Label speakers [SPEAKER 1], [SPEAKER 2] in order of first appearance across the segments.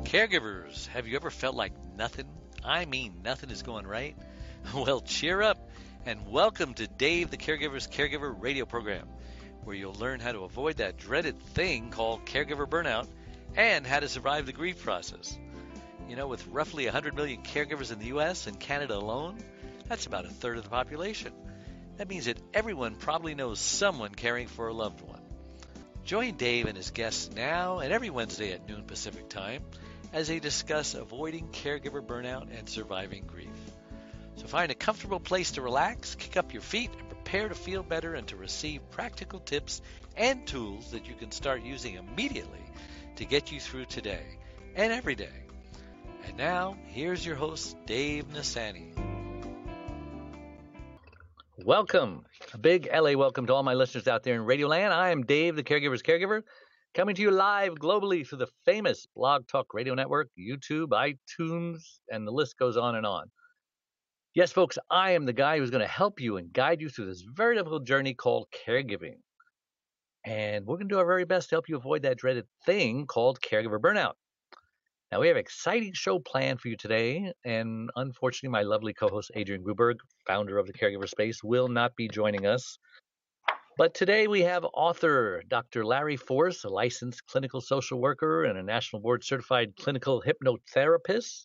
[SPEAKER 1] Caregivers, have you ever felt like nothing? I mean, nothing is going right? Well, cheer up and welcome to Dave the Caregiver's Caregiver radio program, where you'll learn how to avoid that dreaded thing called caregiver burnout and how to survive the grief process. You know, with roughly 100 million caregivers in the U.S. and Canada alone, that's about a third of the population. That means that everyone probably knows someone caring for a loved one. Join Dave and his guests now and every Wednesday at noon Pacific Time as they discuss avoiding caregiver burnout and surviving grief. So find a comfortable place to relax, kick up your feet, and prepare to feel better and to receive practical tips and tools that you can start using immediately to get you through today and every day. And now, here's your host, Dave Nassaney. Welcome. A big LA welcome to all my listeners out there in Radio Land. I am Dave, the Caregiver's Caregiver, coming to you live globally through the famous Blog Talk Radio Network, YouTube, iTunes, and the list goes on and on. Yes, folks, I am the guy who's going to help you and guide you through this very difficult journey called caregiving. And we're going to do our very best to help you avoid that dreaded thing called caregiver burnout. Now, we have an exciting show planned for you today, and unfortunately, my lovely co-host Adrienne Gruberg, founder of the Caregiver Space, will not be joining us. But today we have author Dr. Larry Force, a licensed clinical social worker and a national board-certified clinical hypnotherapist.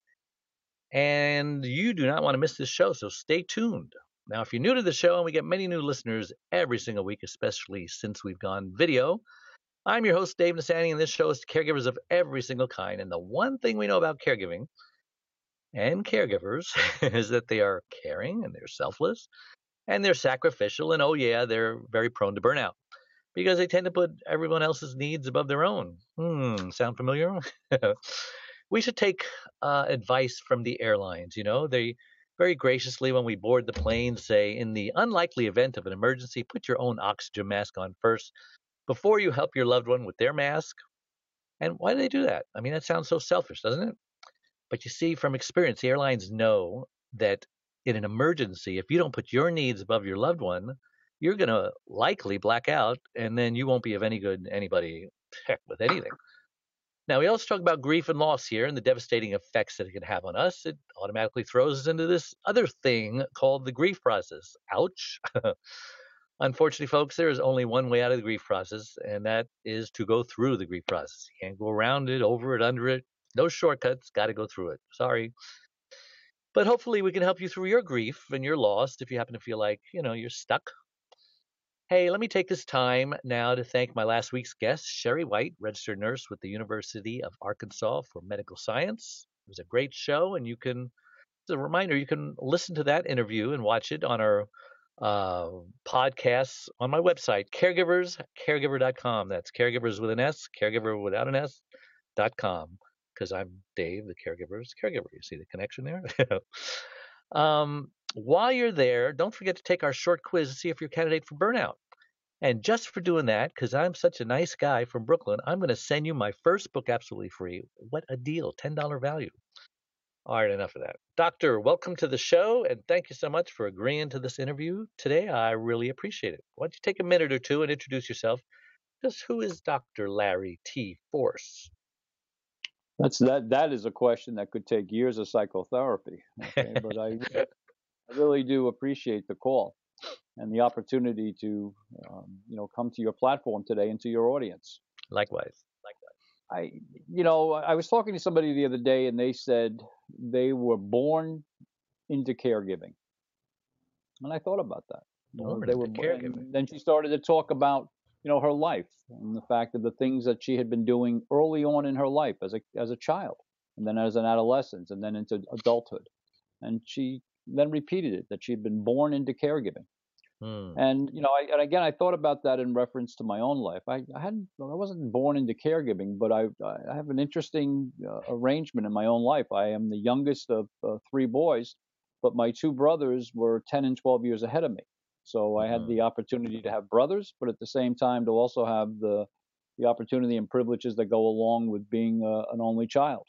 [SPEAKER 1] And you do not want to miss this show, so stay tuned. Now, if you're new to the show, and we get many new listeners every single week, especially since we've gone video, I'm your host, Dave Nassaney, and this show is caregivers of every single kind. And the one thing we know about caregiving and caregivers is that they are caring and they're selfless and they're sacrificial. And oh, yeah, they're very prone to burnout because they tend to put everyone else's needs above their own. Sound familiar? We should take advice from the airlines. You know, they very graciously, when we board the plane, say, in the unlikely event of an emergency, put your own oxygen mask on first before you help your loved one with their mask. And why do they do that? I mean, that sounds so selfish, doesn't it? But you see, from experience, the airlines know that in an emergency, if you don't put your needs above your loved one, you're going to likely black out, and then you won't be of any good to anybody, heck, with anything. Now, we also talk about grief and loss here and the devastating effects that it can have on us. It automatically throws us into this other thing called the grief process. Ouch. Unfortunately, folks, there is only one way out of the grief process, and that is to go through the grief process. You can't go around it, over it, under it. No shortcuts. Got to go through it. Sorry. But hopefully we can help you through your grief and your loss if you happen to feel like, you're stuck. Hey, let me take this time now to thank my last week's guest, Sherry White, registered nurse with the University of Arkansas for Medical Science. It was a great show, and as a reminder, you can listen to that interview and watch it on our podcasts on my website, caregiverscaregiver.com. That's caregivers with an S, caregiver without an S.com, because I'm Dave, the caregiver's caregiver. You see the connection there? While you're there, don't forget to take our short quiz to see if you're a candidate for burnout. And just for doing that, because I'm such a nice guy from Brooklyn, I'm going to send you my first book absolutely free. What a deal, $10 value. All right, enough of that. Doctor, welcome to the show, and thank you so much for agreeing to this interview today. I really appreciate it. Why don't you take a minute or two and introduce yourself? Just who is Dr. Larry T. Force?
[SPEAKER 2] That is a question that could take years of psychotherapy. Okay? But I really do appreciate the call and the opportunity to, come to your platform today and to your audience.
[SPEAKER 1] Likewise.
[SPEAKER 2] I was talking to somebody the other day, and they said they were born into caregiving, and I thought about that.
[SPEAKER 1] Born into caregiving.
[SPEAKER 2] And then she started to talk about, her life and the fact of the things that she had been doing early on in her life as a child, and then as an adolescent, and then into adulthood. And she then repeated it, that she had been born into caregiving. And I thought about that in reference to my own life. I wasn't born into caregiving, but I have an interesting arrangement in my own life. I am the youngest of three boys, but my two brothers were 10 and 12 years ahead of me. So I had the opportunity to have brothers, but at the same time to also have the opportunity and privileges that go along with being an only child.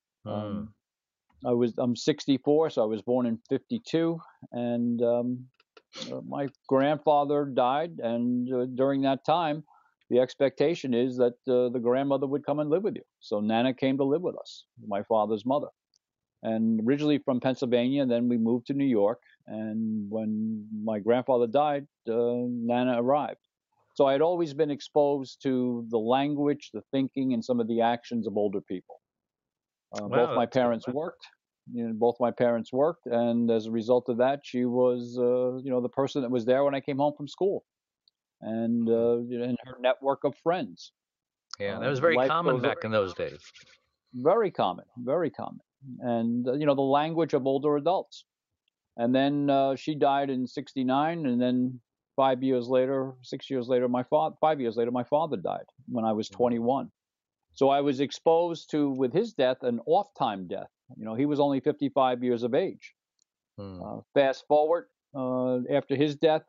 [SPEAKER 2] I'm 64, so I was born in 52, and my grandfather died, and during that time, the expectation is that the grandmother would come and live with you. So Nana came to live with us, my father's mother, and originally from Pennsylvania. Then we moved to New York, and when my grandfather died, Nana arrived. So I had always been exposed to the language, the thinking, and some of the actions of older people. Both
[SPEAKER 1] Wow,
[SPEAKER 2] my
[SPEAKER 1] that's cool.
[SPEAKER 2] parents worked. Both my parents worked, and as a result of that, she was, the person that was there when I came home from school, and and her network of friends.
[SPEAKER 1] Yeah, that was very
[SPEAKER 2] Life
[SPEAKER 1] common
[SPEAKER 2] goes
[SPEAKER 1] back in those days.
[SPEAKER 2] very common, very common, and the language of older adults. And then she died in '69, and then 5 years later, 6 years later, 5 years later, my father died when I was 21. So I was exposed to, with his death, an off-time death. He was only 55 years of age.
[SPEAKER 1] Mm.
[SPEAKER 2] Fast forward, after his death,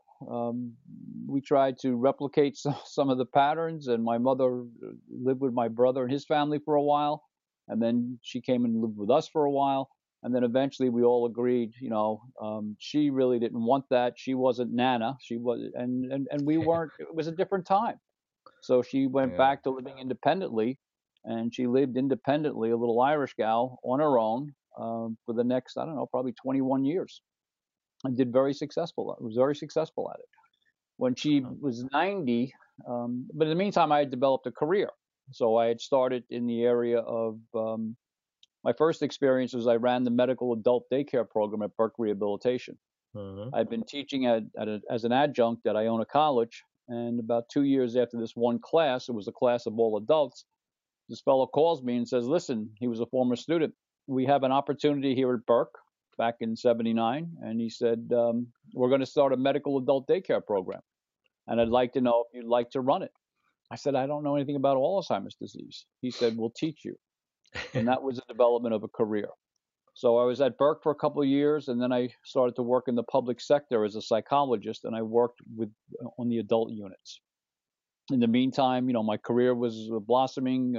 [SPEAKER 2] we tried to replicate some of the patterns, and my mother lived with my brother and his family for a while, and then she came and lived with us for a while, and then eventually we all agreed, she really didn't want that. She wasn't Nana. She was, and we weren't. It was a different time. So she went
[SPEAKER 1] Yeah.
[SPEAKER 2] back to living independently, and she lived independently, a little Irish gal, on her own, for the next, I don't know, probably 21 years, and did very successful. Was very successful at it. When she was 90, but in the meantime, I had developed a career. So I had started in the area of, my first experience was I ran the medical adult daycare program at Burke Rehabilitation.
[SPEAKER 1] Mm-hmm.
[SPEAKER 2] I'd been teaching as an adjunct at Iona College, and about 2 years after this one class, it was a class of all adults, this fellow calls me and says, listen, he was a former student. We have an opportunity here at Burke back in '79. And he said, we're going to start a medical adult daycare program. And I'd like to know if you'd like to run it. I said, I don't know anything about Alzheimer's disease. He said, we'll teach you. And that was the development of a career. So I was at Burke for a couple of years, and then I started to work in the public sector as a psychologist, and I worked on the adult units. In the meantime, my career was blossoming.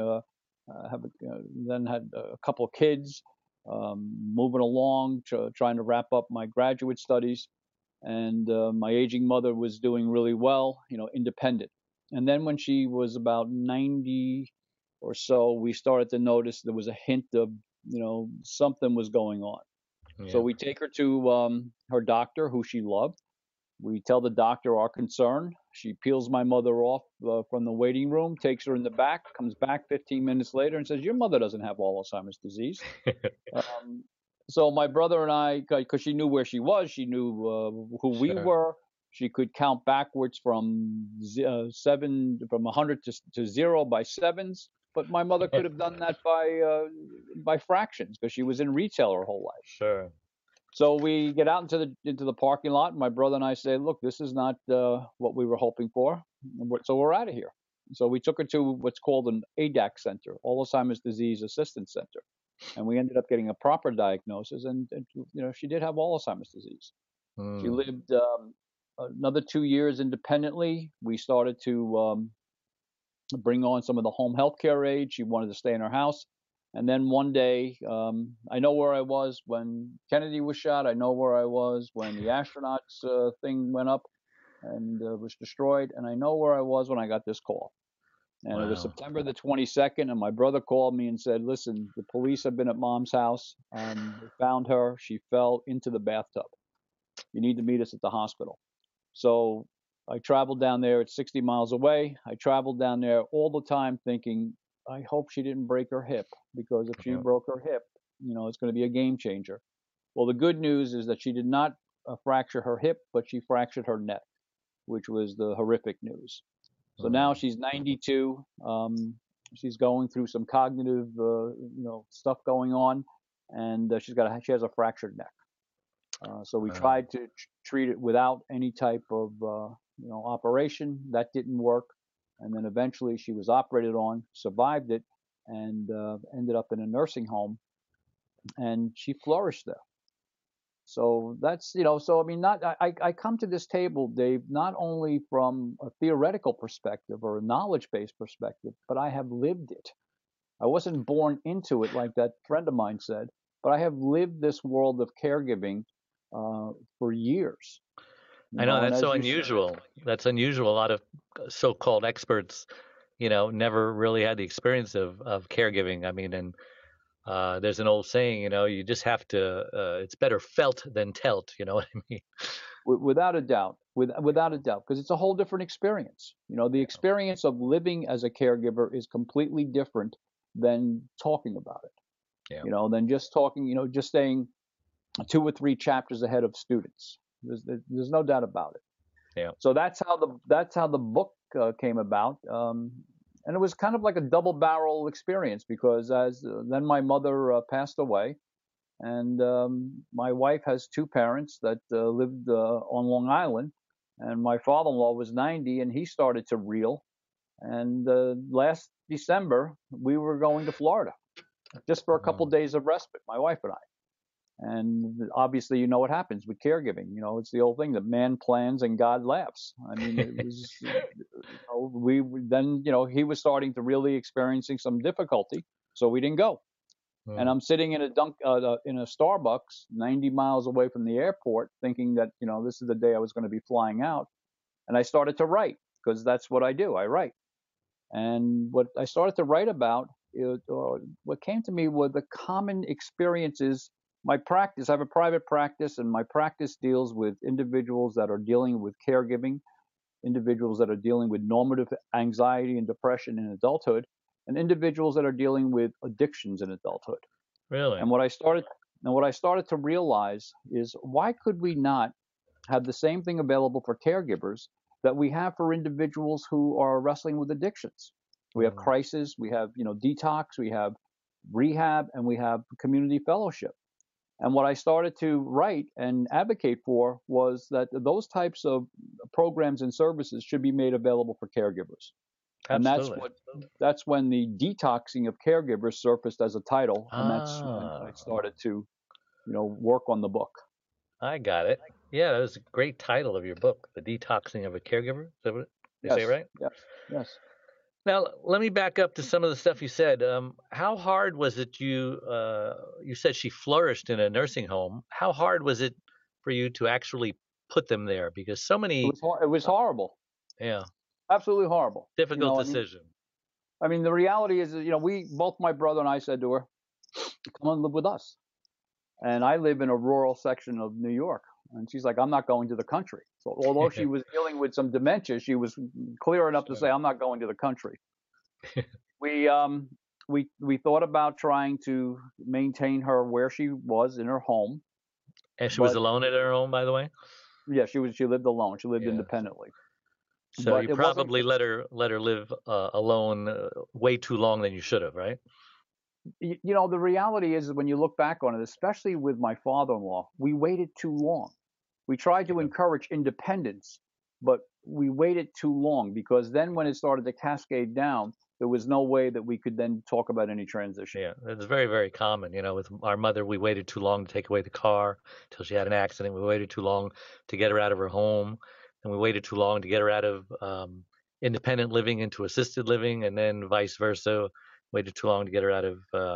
[SPEAKER 2] Then had a couple of kids, moving along, trying to wrap up my graduate studies, and my aging mother was doing really well, independent. And then when she was about 90 or so, we started to notice there was a hint of, something was going on.
[SPEAKER 1] Yeah.
[SPEAKER 2] So we take her to her doctor, who she loved. We tell the doctor our concern. She peels my mother off from the waiting room, takes her in the back, comes back 15 minutes later and says, your mother doesn't have Alzheimer's disease. So my brother and I, because she knew where she was, she knew who we were. She could count backwards from 100 to 0 by sevens. But my mother could have done that by fractions, because she was in retail her whole life.
[SPEAKER 1] Sure.
[SPEAKER 2] So we get out into the parking lot, and my brother and I say, look, this is not what we were hoping for, so we're out of here. So we took her to what's called an ADAC center, Alzheimer's Disease Assistance Center, and we ended up getting a proper diagnosis, and she did have Alzheimer's disease. She lived another 2 years independently. We started to bring on some of the home health care aid. She wanted to stay in her house. And then one day, I know where I was when Kennedy was shot. I know where I was when the astronauts thing went up and was destroyed. And I know where I was when I got this call. And It was September the 22nd. And my brother called me and said, listen, the police have been at Mom's house. They found her. She fell into the bathtub. You need to meet us at the hospital. So I traveled down there. It's 60 miles away. I traveled down there all the time thinking, I hope she didn't break her hip, because if she broke her hip, it's going to be a game changer. Well, the good news is that she did not fracture her hip, but she fractured her neck, which was the horrific news. So now she's 92. She's going through some cognitive, stuff going on, and she has a fractured neck. So we tried to treat it without any type of, operation. That didn't work. And then eventually she was operated on, survived it, and ended up in a nursing home. And she flourished there. So that's, I come to this table, Dave, not only from a theoretical perspective or a knowledge-based perspective, but I have lived it. I wasn't born into it, like that friend of mine said, but I have lived this world of caregiving for years. You
[SPEAKER 1] I know
[SPEAKER 2] know, and
[SPEAKER 1] that's
[SPEAKER 2] as
[SPEAKER 1] so
[SPEAKER 2] you said,
[SPEAKER 1] unusual. That's unusual. A lot of so-called experts, never really had the experience of caregiving. I mean, and there's an old saying, you just have to. It's better felt than telt. You know what I mean?
[SPEAKER 2] without a doubt, without a doubt, because it's a whole different experience. You know, the experience of living as a caregiver is completely different than talking about it.
[SPEAKER 1] Yeah.
[SPEAKER 2] You know, than just talking. You know, just staying 2 or 3 chapters ahead of students. There's no doubt about it.
[SPEAKER 1] Yeah.
[SPEAKER 2] So that's how the book came about, and it was kind of like a double barrel experience because as then my mother passed away, and my wife has 2 parents that lived on Long Island, and my father-in-law was 90, and he started to reel. And last December we were going to Florida just for a couple
[SPEAKER 1] Mm.
[SPEAKER 2] of days of respite, my wife and I. And obviously, you know what happens with caregiving. You know, it's the old thing that man plans and God laughs. I mean, it was, we then, he was starting to really experiencing some difficulty, so we didn't go. And
[SPEAKER 1] Mm.
[SPEAKER 2] I'm sitting in a Starbucks 90 miles away from the airport, thinking that this is the day I was going to be flying out. And I started to write because that's what I do. I write. And what I started to write about, what came to me were the common experiences. My practice, I have a private practice, and my practice deals with individuals that are dealing with caregiving, individuals that are dealing with normative anxiety and depression in adulthood, and individuals that are dealing with addictions in adulthood.
[SPEAKER 1] Really?
[SPEAKER 2] And what I started to realize is, why could we not have the same thing available for caregivers that we have for individuals who are wrestling with addictions? We have
[SPEAKER 1] Mm.
[SPEAKER 2] crisis, we have detox, we have rehab, and we have community fellowship. And what I started to write and advocate for was that those types of programs and services should be made available for caregivers. And
[SPEAKER 1] Absolutely.
[SPEAKER 2] that's when the detoxing of caregivers surfaced as a title, and that's when I
[SPEAKER 1] Ah,
[SPEAKER 2] started to work on the book.
[SPEAKER 1] I got it. Yeah, that was a great title of your book, The Detoxing of a Caregiver. Is that what they say,
[SPEAKER 2] Yes,
[SPEAKER 1] right?
[SPEAKER 2] yes, yes.
[SPEAKER 1] Now, let me back up to some of the stuff you said. How hard was it you said she flourished in a nursing home. How hard was it for you to actually put them there? Because so many,
[SPEAKER 2] It was horrible,
[SPEAKER 1] yeah,
[SPEAKER 2] absolutely horrible.
[SPEAKER 1] difficult
[SPEAKER 2] I mean,
[SPEAKER 1] decision.
[SPEAKER 2] the reality is, we both, my brother and I, said to her, "Come and live with us." And I live in a rural section of New York, and she's like, "I'm not going to the country." So although she was dealing with some dementia, she was clear enough to say, "I'm not going to the country." We we thought about trying to maintain her where she was in her home,
[SPEAKER 1] And she was
[SPEAKER 2] but
[SPEAKER 1] alone at her home, by the way.
[SPEAKER 2] yeah, she lived alone. She lived
[SPEAKER 1] Yeah.
[SPEAKER 2] independently,
[SPEAKER 1] So
[SPEAKER 2] but
[SPEAKER 1] you
[SPEAKER 2] it wasn't.
[SPEAKER 1] probably let her live alone way too long than you should have, right?
[SPEAKER 2] The reality is, when you look back on it, especially with my father-in-law, we waited too long. We tried to
[SPEAKER 1] Yeah.
[SPEAKER 2] encourage independence, but we waited too long, because then when it started to cascade down, there was no way that we could then talk about any transition.
[SPEAKER 1] Yeah, it's very, very common. With our mother, we waited too long to take away the car till she had an accident. We waited too long to get her out of her home, and we waited too long to get her out of independent living into assisted living, and then vice versa. Waited too long to get her out of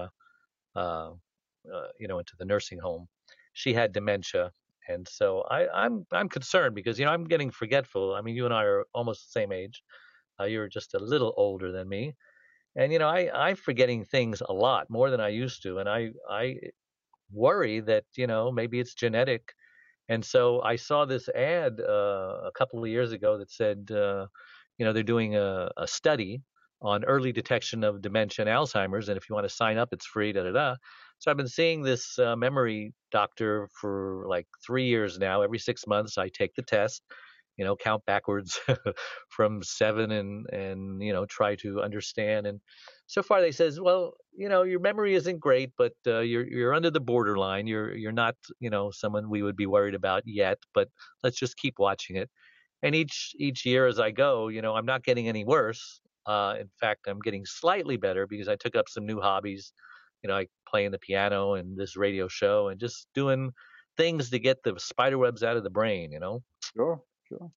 [SPEAKER 1] uh, into the nursing home. She had dementia, and so I'm concerned because I'm getting forgetful. I mean, you and I are almost the same age. You're just a little older than me, and I'm forgetting things a lot more than I used to, and I worry that maybe it's genetic. And so I saw this ad a couple of years ago that said they're doing a study on early detection of dementia and Alzheimer's, and if you want to sign up, it's free. Da da da. So I've been seeing this memory doctor for like 3 years now. Every 6 months, I take the test, count backwards from 7 and try to understand. And so far they says, well, your memory isn't great, but you're under the borderline. You're not, someone we would be worried about yet, but let's just keep watching it. And each year as I go, I'm not getting any worse. In fact, I'm getting slightly better because I took up some new hobbies, like playing the piano and this radio show and just doing things to get the spider webs out of the brain.
[SPEAKER 2] Sure, sure.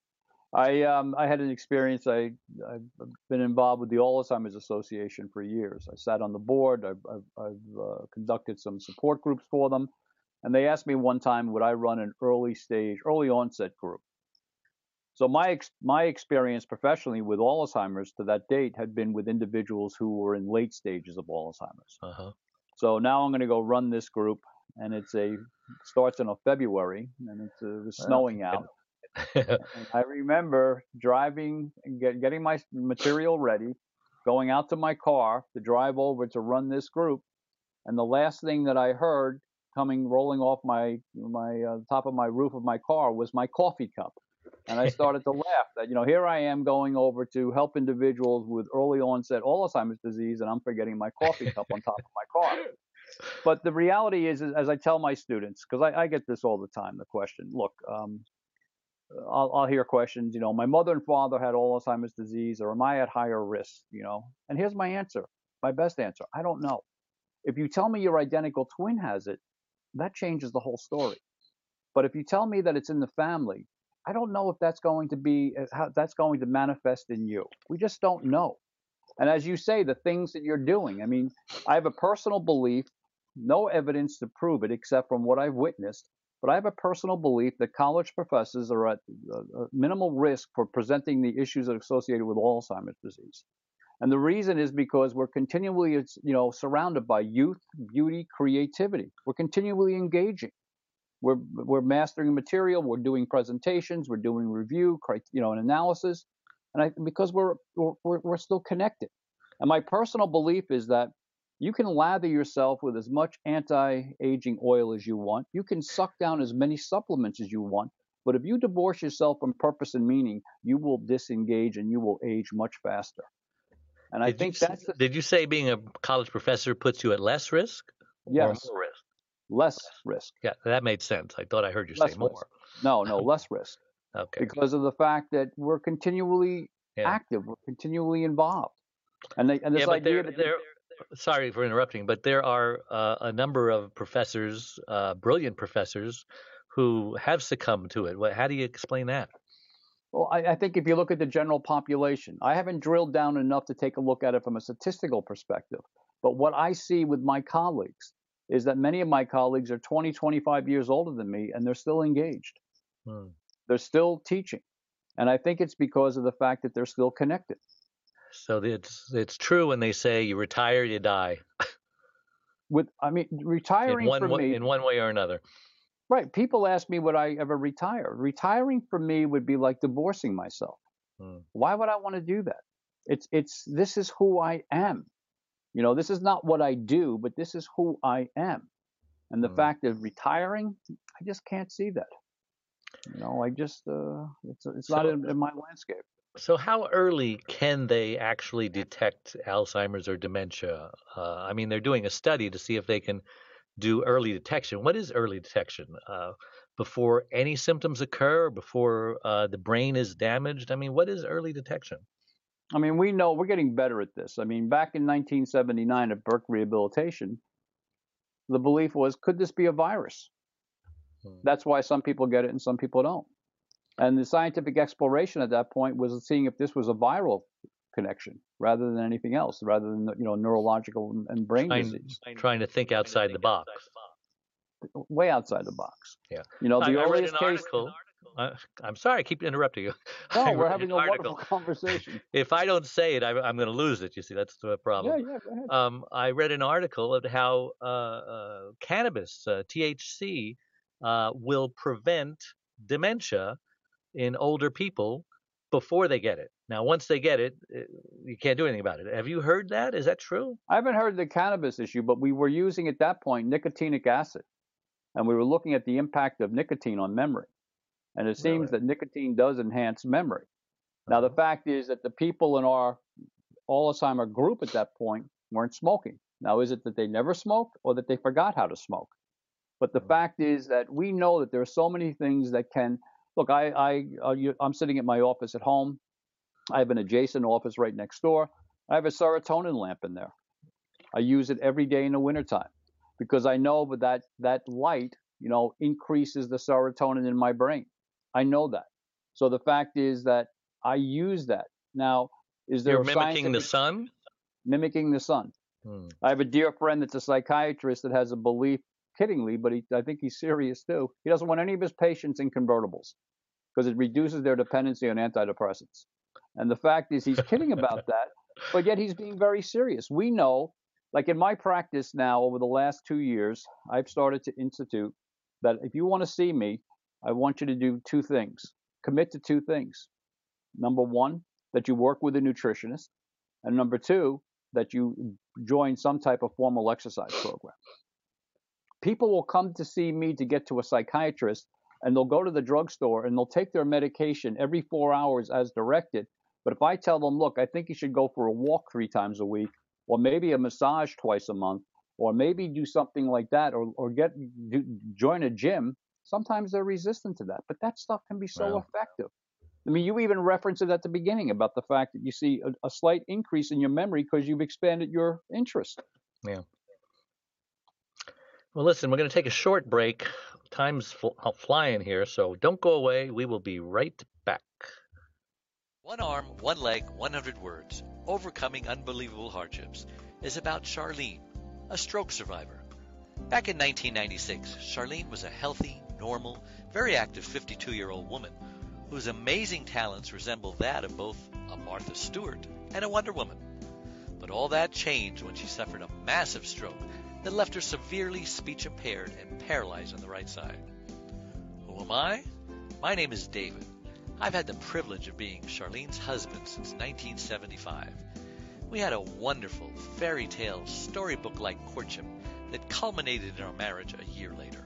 [SPEAKER 2] I had an experience. I've been involved with the Alzheimer's Association for years. I sat on the board. I've conducted some support groups for them, and they asked me one time, would I run an early onset group? So my experience professionally with Alzheimer's to that date had been with individuals who were in late stages of Alzheimer's.
[SPEAKER 1] Uh-huh.
[SPEAKER 2] So now I'm going to go run this group, and starts in February, and it was snowing out. And I remember driving and getting my material ready, going out to my car to drive over to run this group, and the last thing that I heard rolling off my top of my roof of my car was my coffee cup. And I started to laugh that, here I am going over to help individuals with early onset Alzheimer's disease, and I'm forgetting my coffee cup on top of my car. But the reality is, as I tell my students, because I get this all the time, the question, look, I'll hear questions, my mother and father had Alzheimer's disease, or am I at higher risk, And here's my answer, my best answer. I don't know. If you tell me your identical twin has it, that changes the whole story. But if you tell me that it's in the family, I don't know if that's going to manifest in you. We just don't know. And as you say, the things that you're doing, I mean, I have a personal belief, no evidence to prove it except from what I've witnessed, but I have a personal belief that college professors are at minimal risk for presenting the issues that are associated with Alzheimer's disease. And the reason is because we're continually, surrounded by youth, beauty, creativity. We're continually engaging. We're mastering material. We're doing presentations. We're doing review, and analysis. And because we're still connected. And my personal belief is that you can lather yourself with as much anti-aging oil as you want. You can suck down as many supplements as you want. But if you divorce yourself from purpose and meaning, you will disengage and you will age much faster. And I think
[SPEAKER 1] did you say being a college professor puts you at less risk?
[SPEAKER 2] Yes.
[SPEAKER 1] Or more risk?
[SPEAKER 2] Less risk.
[SPEAKER 1] Yeah, that made sense. I thought I heard you say more.
[SPEAKER 2] Risk. No, less risk.
[SPEAKER 1] Okay.
[SPEAKER 2] Because of the fact that we're continually active, we're continually involved. And this idea
[SPEAKER 1] sorry for interrupting, but there are a number of professors, brilliant professors, who have succumbed to it. How do you explain that?
[SPEAKER 2] Well, I think if you look at the general population, I haven't drilled down enough to take a look at it from a statistical perspective. But what I see with my colleagues is that many of my colleagues are 20, 25 years older than me, and they're still engaged. They're still teaching. And I think it's because of the fact that they're still connected.
[SPEAKER 1] So it's true when they say you retire, you die.
[SPEAKER 2] Retiring for me
[SPEAKER 1] in one way or another.
[SPEAKER 2] Right. People ask me, would I ever retire? Retiring for me would be like divorcing myself. Why would I want to do that? This is who I am. This is not what I do, but this is who I am. And the fact of retiring, I just can't see that. It's not in my landscape.
[SPEAKER 1] So how early can they actually detect Alzheimer's or dementia? They're doing a study to see if they can do early detection. What is early detection? Before any symptoms occur, before the brain is damaged? What is early detection?
[SPEAKER 2] We know we're getting better at this. Back in 1979 at Burke Rehabilitation, the belief was, could this be a virus? That's why some people get it and some people don't. And the scientific exploration at that point was seeing if this was a viral connection rather than anything else, rather than neurological and brain disease.
[SPEAKER 1] Trying to think outside the box.
[SPEAKER 2] Way outside the box.
[SPEAKER 1] Yeah.
[SPEAKER 2] I
[SPEAKER 1] read an article. I'm sorry, I keep interrupting you.
[SPEAKER 2] No, we're having a wonderful conversation.
[SPEAKER 1] If I don't say it, I'm going to lose it. You see, that's the problem.
[SPEAKER 2] Yeah, go ahead.
[SPEAKER 1] I read an article of how cannabis, THC, will prevent dementia in older people before they get it. Now, once they get it, you can't do anything about it. Have you heard that? Is that true?
[SPEAKER 2] I haven't heard the cannabis issue, but we were using at that point nicotinic acid, and we were looking at the impact of nicotine on memory. And it seems that nicotine does enhance memory. Now, the fact is that the people in our Alzheimer group at that point weren't smoking. Now, is it that they never smoked or that they forgot how to smoke? But the fact is that we know that there are so many things that can look. I'm sitting at my office at home. I have an adjacent office right next door. I have a serotonin lamp in there. I use it every day in the wintertime because I know that light, increases the serotonin in my brain. I know that. So the fact is that I use that. Now, is there
[SPEAKER 1] You're mimicking the sun?
[SPEAKER 2] Mimicking the sun. I have a dear friend that's a psychiatrist that has a belief, kiddingly, but I think he's serious too. He doesn't want any of his patients in convertibles because it reduces their dependency on antidepressants. And the fact is, he's kidding about that, but yet he's being very serious. We know, like in my practice now, over the last 2 years, I've started to institute that if you want to see me, I want you to do two things. Commit to two things. Number one, that you work with a nutritionist. And number two, that you join some type of formal exercise program. People will come to see me to get to a psychiatrist, and they'll go to the drugstore and they'll take their medication every 4 hours as directed. But if I tell them, look, I think you should go for a walk 3 times a week, or maybe a massage twice a month, or maybe do something like that, or join a gym, sometimes they're resistant to that. But that stuff can be so effective. I mean, you even referenced it at the beginning about the fact that you see a slight increase in your memory because you've expanded your interest.
[SPEAKER 1] Yeah. Well, listen, we're going to take a short break. Time's flying here, so don't go away. We will be right back.
[SPEAKER 3] One Arm, One Leg, 100 Words, Overcoming Unbelievable Hardships is about Charlene, a stroke survivor. Back in 1996, Charlene was a healthy, normal, very active 52-year-old woman whose amazing talents resemble that of both a Martha Stewart and a Wonder Woman. But all that changed when she suffered a massive stroke that left her severely speech impaired and paralyzed on the right side. Who am I? My name is David. I've had the privilege of being Charlene's husband since 1975. We had a wonderful fairy tale storybook-like courtship that culminated in our marriage a year later.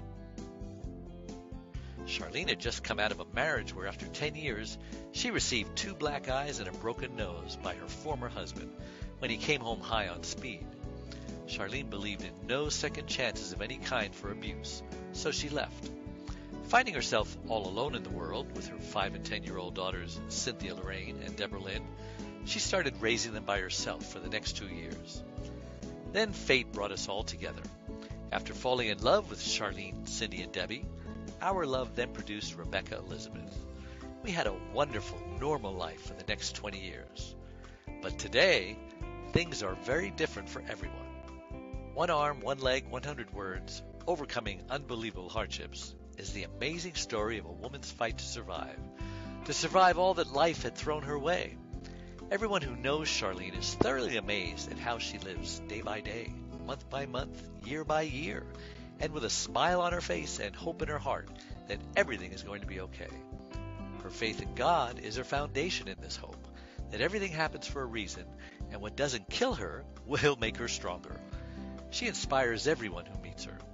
[SPEAKER 3] Charlene had just come out of a marriage where after 10 years, she received 2 black eyes and a broken nose by her former husband when he came home high on speed. Charlene believed in no second chances of any kind for abuse, so she left. Finding herself all alone in the world with her 5 and 10-year-old daughters Cynthia Lorraine and Deborah Lynn, she started raising them by herself for the next 2 years. Then fate brought us all together. After falling in love with Charlene, Cindy, and Debbie, our love then produced Rebecca Elizabeth. We had a wonderful, normal life for the next 20 years. But today, things are very different for everyone. One Arm, One Leg, 100 Words, Overcoming Unbelievable Hardships is the amazing story of a woman's fight to survive all that life had thrown her way. Everyone who knows Charlene is thoroughly amazed at how she lives day by day, month by month, year by year, and with a smile on her face and hope in her heart that everything is going to be okay. Her faith in God is her foundation in this hope, that everything happens for a reason, and what doesn't kill her will make her stronger. She inspires everyone who meets her.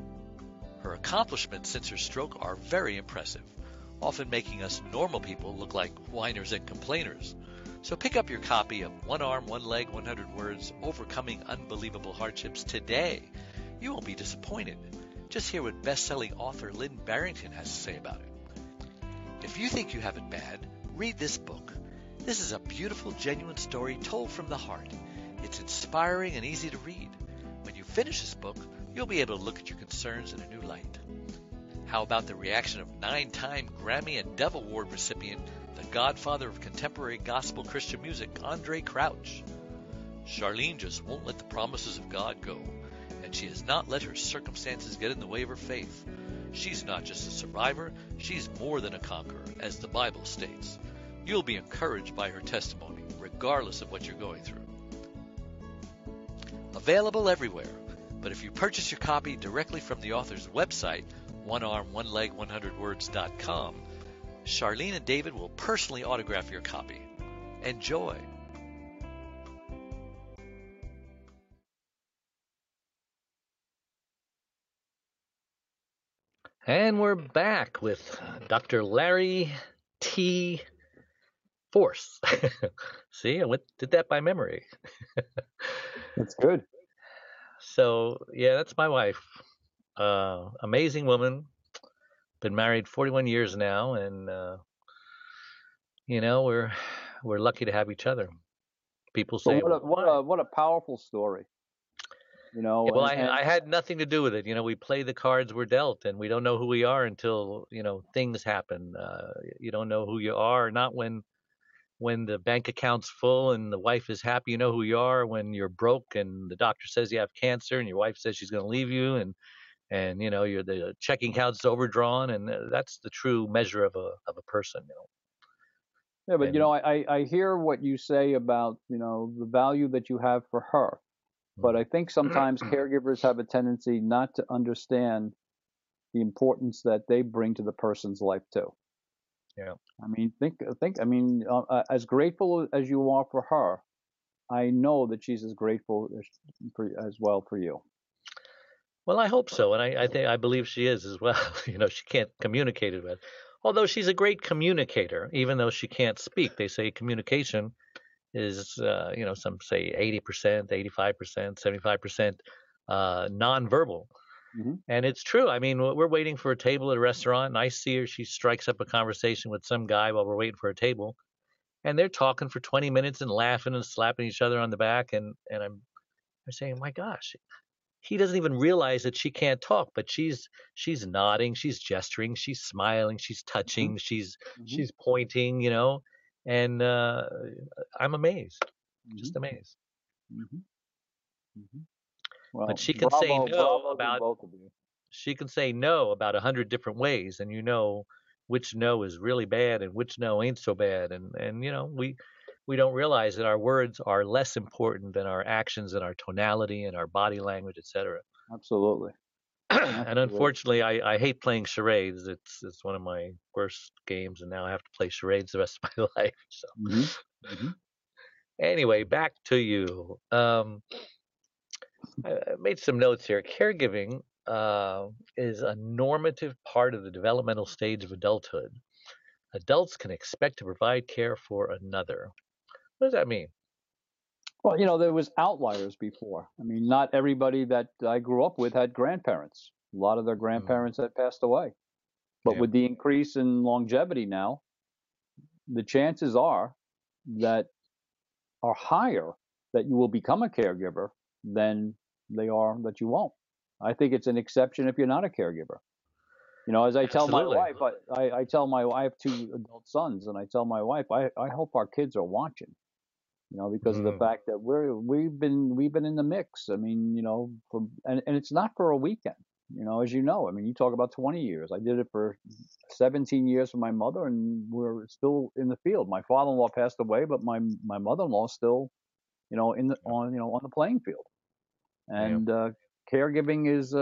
[SPEAKER 3] Her accomplishments since her stroke are very impressive, often making us normal people look like whiners and complainers. So pick up your copy of One Arm, One Leg, 100 Words, Overcoming Unbelievable Hardships today. You won't be disappointed. Just hear what best-selling author Lynn Barrington has to say about it. If you think you have it bad, read this book. This is a beautiful, genuine story told from the heart. It's inspiring and easy to read. When you finish this book, you'll be able to look at your concerns in a new light. How about the reaction of 9-time Grammy and Dove Award recipient, the godfather of contemporary gospel Christian music, Andraé Crouch? Charlene just won't let the promises of God go, and she has not let her circumstances get in the way of her faith. She's not just a survivor, she's more than a conqueror, as the Bible states. You'll be encouraged by her testimony, regardless of what you're going through. Available everywhere, but if you purchase your copy directly from the author's website, onearm1leg100words.com, Charlene and David will personally autograph your copy. Enjoy!
[SPEAKER 1] And we're back with Dr. Larry T. Force. See, I did that by memory.
[SPEAKER 2] That's good.
[SPEAKER 1] So, yeah, that's my wife. Amazing woman. Been married 41 years now, and we're lucky to have each other. People say,
[SPEAKER 2] what a powerful story.
[SPEAKER 1] Well, I had nothing to do with it. We play the cards we're dealt, and we don't know who we are until things happen. You don't know who you are, not when the bank account's full and the wife is happy. You know who you are when you're broke and the doctor says you have cancer and your wife says she's going to leave you, and and the checking account's overdrawn, and that's the true measure of a person.
[SPEAKER 2] Yeah, but
[SPEAKER 1] And
[SPEAKER 2] I hear what you say about the value that you have for her, but I think sometimes caregivers have a tendency not to understand the importance that they bring to the person's life too.
[SPEAKER 1] yeah.
[SPEAKER 2] I mean, as grateful as you are for her, I know that she's as grateful as well for you.
[SPEAKER 1] Well, I hope so, and I believe she is as well. She can't communicate it with, although she's a great communicator, even though she can't speak. They say communication is, some say 80%, 85%, 75% nonverbal.
[SPEAKER 2] Mm-hmm.
[SPEAKER 1] And it's true. I mean, we're waiting for a table at a restaurant, and I see her. She strikes up a conversation with some guy while we're waiting for a table, and they're talking for 20 minutes and laughing and slapping each other on the back. And I'm saying, my gosh, he doesn't even realize that she can't talk, but she's nodding, she's gesturing, she's smiling, she's touching,
[SPEAKER 2] Mm-hmm.
[SPEAKER 1] she's pointing, and I'm amazed, just amazed.
[SPEAKER 2] Mm-hmm. Mm-hmm. Well,
[SPEAKER 1] But she can say no
[SPEAKER 2] bravo
[SPEAKER 1] about
[SPEAKER 2] to both of you.
[SPEAKER 1] she can say no about 100 different ways, and which no is really bad and which no ain't so bad, and we don't realize that our words are less important than our actions and our tonality and our body language, etc.
[SPEAKER 2] Absolutely.
[SPEAKER 1] And unfortunately, I hate playing charades. It's one of my worst games, and now I have to play charades the rest of my life. So anyway, back to you. I made some notes here. Caregiving is a normative part of the developmental stage of adulthood. Adults can expect to provide care for another. What does that mean?
[SPEAKER 2] Well, there was outliers before. I mean, not everybody that I grew up with had grandparents. A lot of their grandparents had passed away. But with the increase in longevity now, the chances are higher that you will become a caregiver than they are that you won't. I think it's an exception if you're not a caregiver. As I tell my wife, I tell my wife, I have 2 adult sons, and I tell my wife, I hope our kids are watching, because of the fact that we've been in the mix. I mean, and it's not for a weekend, as you know. I mean, you talk about 20 years. I did it for 17 years for my mother, and we're still in the field. My father-in-law passed away, but my mother-in-law is still, on the playing field. And caregiving is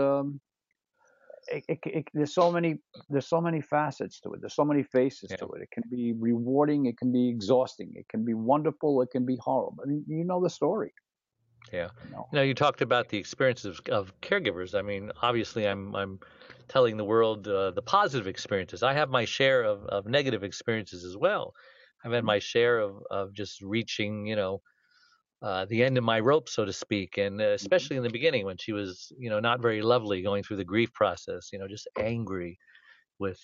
[SPEAKER 2] there's so many facets to it. There's so many faces to it. It can be rewarding. It can be exhausting. It can be wonderful. It can be horrible. I mean, you know the story.
[SPEAKER 1] Yeah. You talked about the experiences of caregivers. I mean, obviously, I'm telling the world the positive experiences. I have my share of negative experiences as well. I've had my share of just reaching, the end of my rope, so to speak, and especially in the beginning when she was, not very lovely, going through the grief process, just angry with,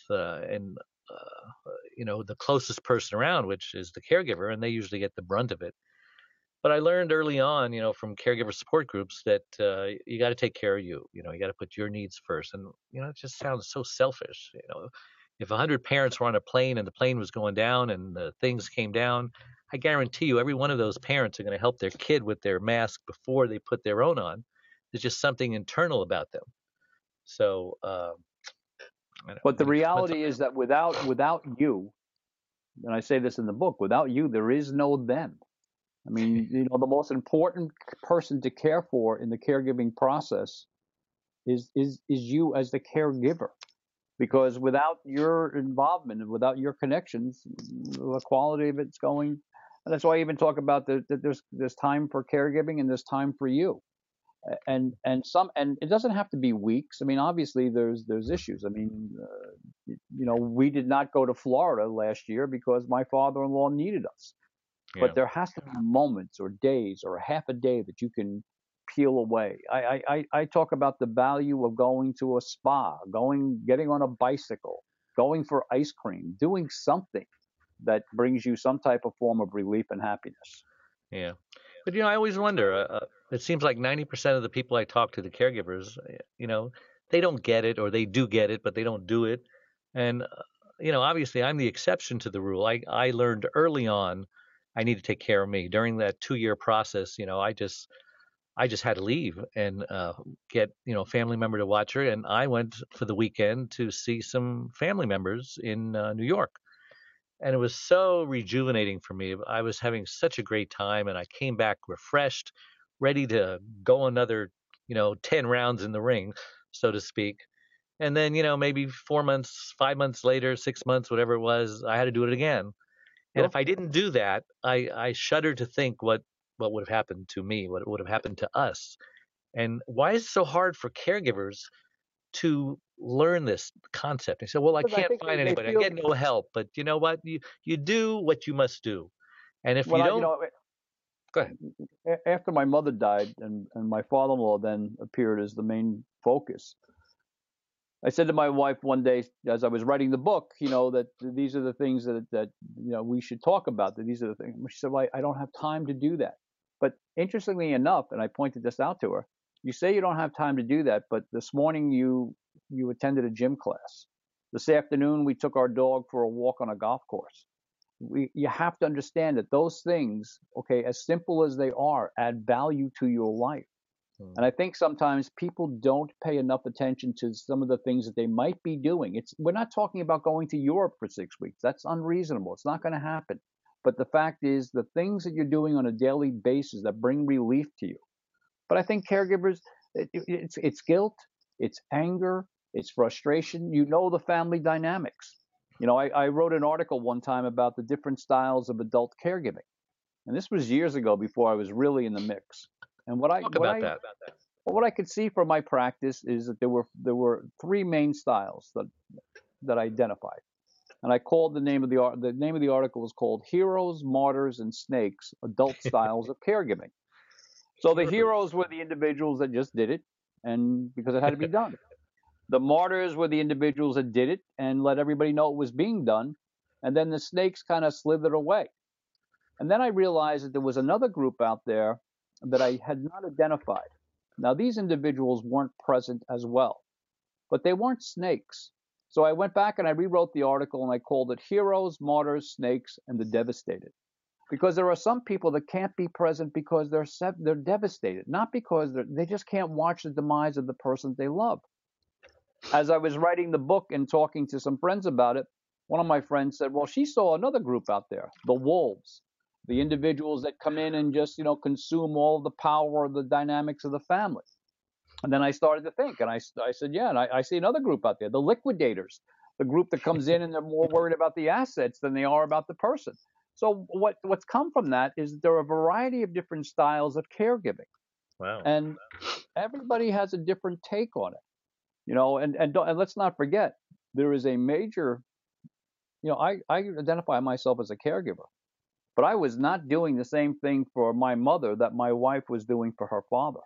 [SPEAKER 1] the closest person around, which is the caregiver, and they usually get the brunt of it. But I learned early on, from caregiver support groups that you got to take care of you. You got to put your needs first, and it just sounds so selfish. If 100 parents were on a plane and the plane was going down and the things came down, I guarantee you every one of those parents are going to help their kid with their mask before they put their own on. There's just something internal about them. So,
[SPEAKER 2] but the reality is that without you, and I say this in the book, without you, there is no them. I mean, the most important person to care for in the caregiving process is you as the caregiver. Because without your involvement and without your connections, the quality of it's going. And that's why I even talk about that there's time for caregiving and there's time for you. And it doesn't have to be weeks. I mean, obviously there's issues. I mean, we did not go to Florida last year because my father-in-law needed us. But there has to be moments or days or half a day that you can peel away. I talk about the value of going to a spa, getting on a bicycle, going for ice cream, doing something that brings you some type of form of relief and happiness.
[SPEAKER 1] Yeah. But, I always wonder, it seems like 90% of the people I talk to, the caregivers, they don't get it, or they do get it, but they don't do it. And, obviously I'm the exception to the rule. I learned early on I need to take care of me. During that 2-year process, I just had to leave and get a family member to watch her, and I went for the weekend to see some family members in New York, and it was so rejuvenating for me. I was having such a great time, and I came back refreshed, ready to go another 10 rounds in the ring, so to speak. And then maybe 4 months, 5 months later, 6 months, whatever it was, I had to do it again. And
[SPEAKER 2] Sure.
[SPEAKER 1] if I didn't do that, I shudder to think what would have happened to me, what would have happened to us. And why is it so hard for caregivers to learn this concept? They say, well, I
[SPEAKER 2] Because I
[SPEAKER 1] can't
[SPEAKER 2] think
[SPEAKER 1] find
[SPEAKER 2] they
[SPEAKER 1] anybody. I
[SPEAKER 2] feel,
[SPEAKER 1] get no help. But you know what? You do what you must do. And if
[SPEAKER 2] when
[SPEAKER 1] you
[SPEAKER 2] I, you
[SPEAKER 1] don't,
[SPEAKER 2] know,
[SPEAKER 1] go ahead.
[SPEAKER 2] after my mother died and my father-in-law then appeared as the main focus, I said to my wife one day as I was writing the book, that these are the things that we should talk about. That these are the things. She said, "Well, I don't have time to do that." But interestingly enough, and I pointed this out to her, you say you don't have time to do that, but this morning you attended a gym class. This afternoon we took our dog for a walk on a golf course. You have to understand that those things, okay, as simple as they are, add value to your life. And I think sometimes people don't pay enough attention to some of the things that they might be doing. We're not talking about going to Europe for 6 weeks. That's unreasonable. It's not going to happen. But the fact is, the things that you're doing on a daily basis that bring relief to you. But I think caregivers, it's guilt, it's anger, it's frustration. The family dynamics. I wrote an article one time about the different styles of adult caregiving, and this was years ago before I was really in the mix. And
[SPEAKER 1] Talk about that.
[SPEAKER 2] what I could see from my practice is that there were three main styles that I identified, and I called the name of the article was called "Heroes, Martyrs, and Snakes: Adult Styles of Caregiving." So the heroes were the individuals that just did it, and because it had to be done. The martyrs were the individuals that did it and let everybody know it was being done, and then the snakes kind of slithered away. And then I realized that there was another group out there that I had not identified. Now, these individuals weren't present as well, but they weren't snakes. So I went back and I rewrote the article and I called it Heroes, Martyrs, Snakes, and the Devastated. Because there are some people that can't be present because they're devastated, not because they just can't watch the demise of the person they love. As I was writing the book and talking to some friends about it, one of my friends said, well, she saw another group out there, the wolves, the individuals that come in and just, consume all the power of the dynamics of the family. And then I started to think, and I said, yeah, and I see another group out there, the liquidators, the group that comes in and they're more worried about the assets than they are about the person. So what's come from that is there are a variety of different styles of caregiving.
[SPEAKER 1] Wow.
[SPEAKER 2] And everybody has a different take on it. And let's not forget, there is a major, I identify myself as a caregiver, but I was not doing the same thing for my mother that my wife was doing for her father.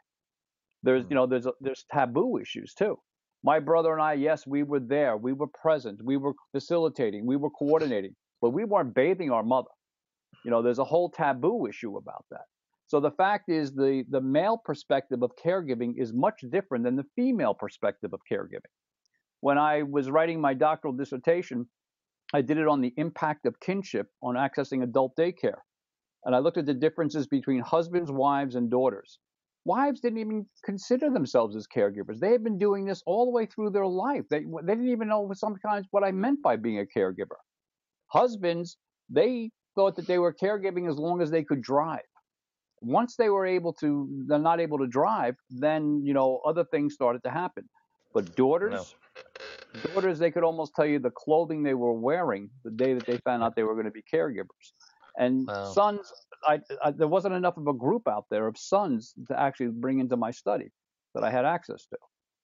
[SPEAKER 2] There's taboo issues too. My brother and I, yes, we were there, we were present, we were facilitating, we were coordinating, but we weren't bathing our mother. There's a whole taboo issue about that. So the fact is the male perspective of caregiving is much different than the female perspective of caregiving. When I was writing my doctoral dissertation, I did it on the impact of kinship on accessing adult daycare. And I looked at the differences between husbands, wives, and daughters. Wives didn't even consider themselves as caregivers. They had been doing this all the way through their life. They didn't even know sometimes what I meant by being a caregiver. Husbands, they thought that they were caregiving as long as they could drive. Once they're not able to drive, then, other things started to happen. But daughters, they could almost tell you the clothing they were wearing the day that they found out they were going to be caregivers. And sons, there wasn't enough of a group out there of sons to actually bring into my study that I had access to.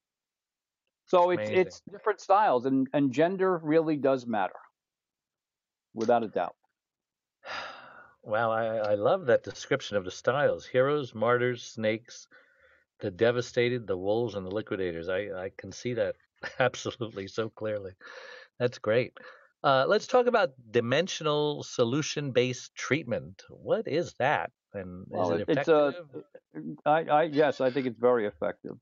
[SPEAKER 2] So it's different styles, and gender really does matter, without a doubt.
[SPEAKER 1] Wow, I love that description of the styles: heroes, martyrs, snakes, the devastated, the wolves, and the liquidators. I can see that absolutely so clearly. That's great. Let's talk about dimensional solution-based treatment. What is that, and is it effective?
[SPEAKER 2] Yes, I think it's very effective.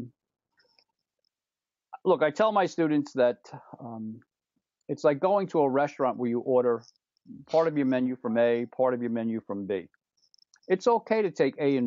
[SPEAKER 2] Look, I tell my students that it's like going to a restaurant where you order part of your menu from A, part of your menu from B. It's okay to take A and B,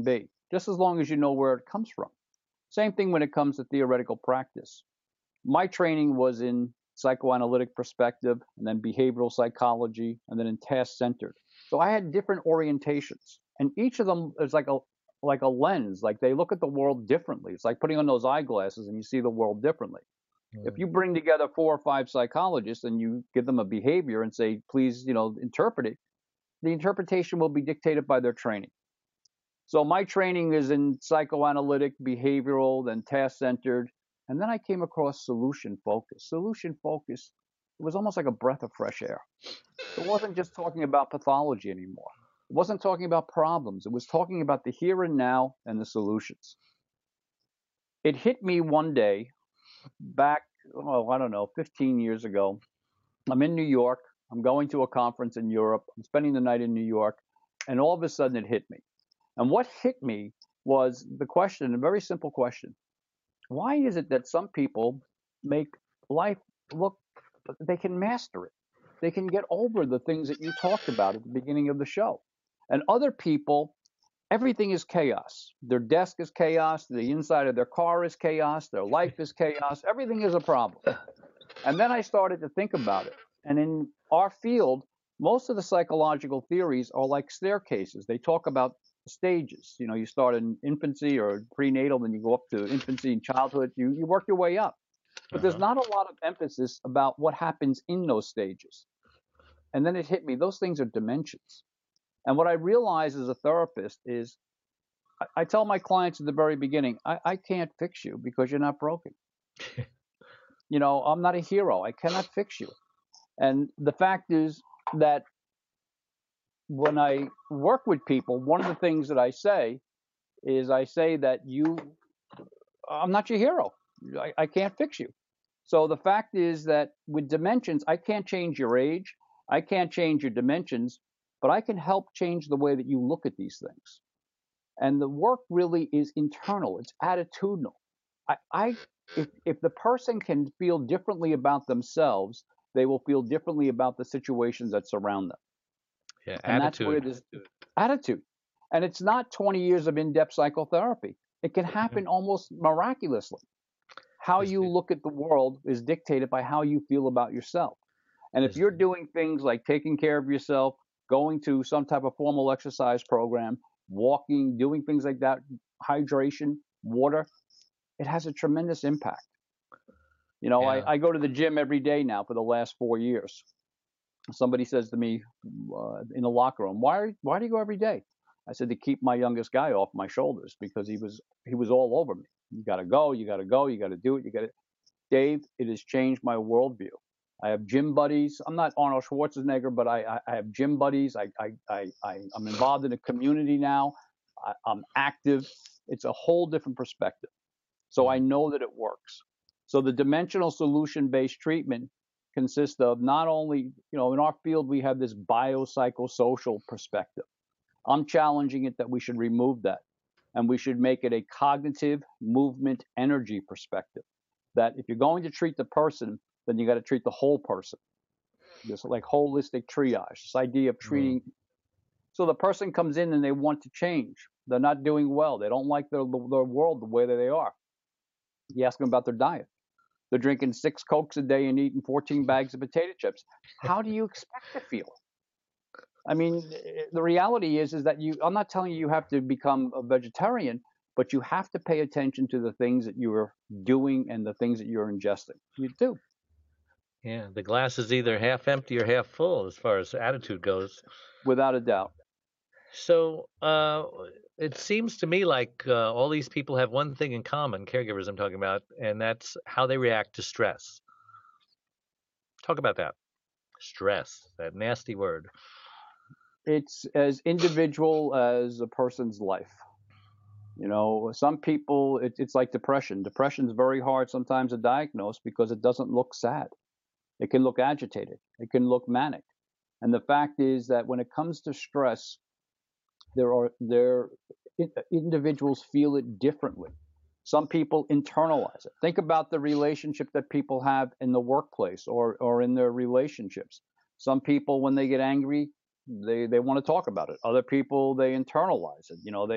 [SPEAKER 2] just as long as you know where it comes from. Same thing when it comes to theoretical practice. My training was in psychoanalytic perspective, and then behavioral psychology, and then in task centered. So I had different orientations, and each of them is like a lens. Like they look at the world differently. It's like putting on those eyeglasses and you see the world differently. If you bring together 4 or 5 psychologists and you give them a behavior and say, please, interpret it, the interpretation will be dictated by their training. So my training is in psychoanalytic, behavioral, then task-centered, and then I came across solution focus. Solution focus, it was almost like a breath of fresh air. It wasn't just talking about pathology anymore. It wasn't talking about problems. It was talking about the here and now and the solutions. It hit me one day back, 15 years ago. I'm in New York. I'm going to a conference in Europe. I'm spending the night in New York, and all of a sudden it hit me. And what hit me was the question, a very simple question. Why is it that some people make life look, they can master it? They can get over the things that you talked about at the beginning of the show. And other people, everything is chaos. Their desk is chaos. The inside of their car is chaos. Their life is chaos. Everything is a problem. And then I started to think about it. And in our field, most of the psychological theories are like staircases. They talk about stages. You start in infancy or prenatal, then you go up to infancy and childhood. You work your way up. But there's not a lot of emphasis about what happens in those stages. And then it hit me. Those things are dimensions. And what I realize as a therapist is I tell my clients at the very beginning, I can't fix you because you're not broken. I'm not a hero. I cannot fix you. And the fact is that when I work with people, one of the things that I say is that I'm not your hero. I can't fix you. So the fact is that with dimensions, I can't change your age. I can't change your dimensions, but I can help change the way that you look at these things. And the work really is internal. It's attitudinal. If the person can feel differently about themselves, they will feel differently about the situations that surround them.
[SPEAKER 1] Yeah,
[SPEAKER 2] and
[SPEAKER 1] attitude.
[SPEAKER 2] That's where this attitude. And it's not 20 years of in-depth psychotherapy. It can happen almost miraculously. How you look at the world is dictated by how you feel about yourself. And if you're doing things like taking care of yourself, going to some type of formal exercise program, walking, doing things like that, hydration, water, it has a tremendous impact. I go to the gym every day now for the last 4 years. Somebody says to me in the locker room, why do you go every day? I said, to keep my youngest guy off my shoulders because he was all over me. You got to go, you got to go, you got to do it, Dave, it has changed my worldview. I have gym buddies. I'm not Arnold Schwarzenegger, but I have gym buddies. I'm involved in a community now. I'm active. It's a whole different perspective. So I know that it works. So the dimensional solution-based treatment consists of not only, in our field, we have this biopsychosocial perspective. I'm challenging it that we should remove that. And we should make it a cognitive movement energy perspective. That if you're going to treat the person, then you got to treat the whole person. This like holistic triage, this idea of treating. So the person comes in and they want to change. They're not doing well. They don't like their world the way that they are. You ask them about their diet. They're drinking 6 Cokes a day and eating 14 bags of potato chips. How do you expect to feel? I mean, the reality is that I'm not telling you have to become a vegetarian, but you have to pay attention to the things that you're doing and the things that you're ingesting. You do.
[SPEAKER 1] Yeah, the glass is either half empty or half full as far as attitude goes.
[SPEAKER 2] Without a doubt.
[SPEAKER 1] So it seems to me like all these people have one thing in common, caregivers I'm talking about, and that's how they react to stress. Talk about that. Stress, that nasty word.
[SPEAKER 2] It's as individual as a person's life. Some people, it's like depression. Depression is very hard sometimes to diagnose because it doesn't look sad. It can look agitated. It can look manic. And the fact is that when it comes to stress, individuals feel it differently. Some people internalize it. Think about the relationship that people have in the workplace or in their relationships. Some people, when they get angry, they want to talk about it. Other people, they internalize it.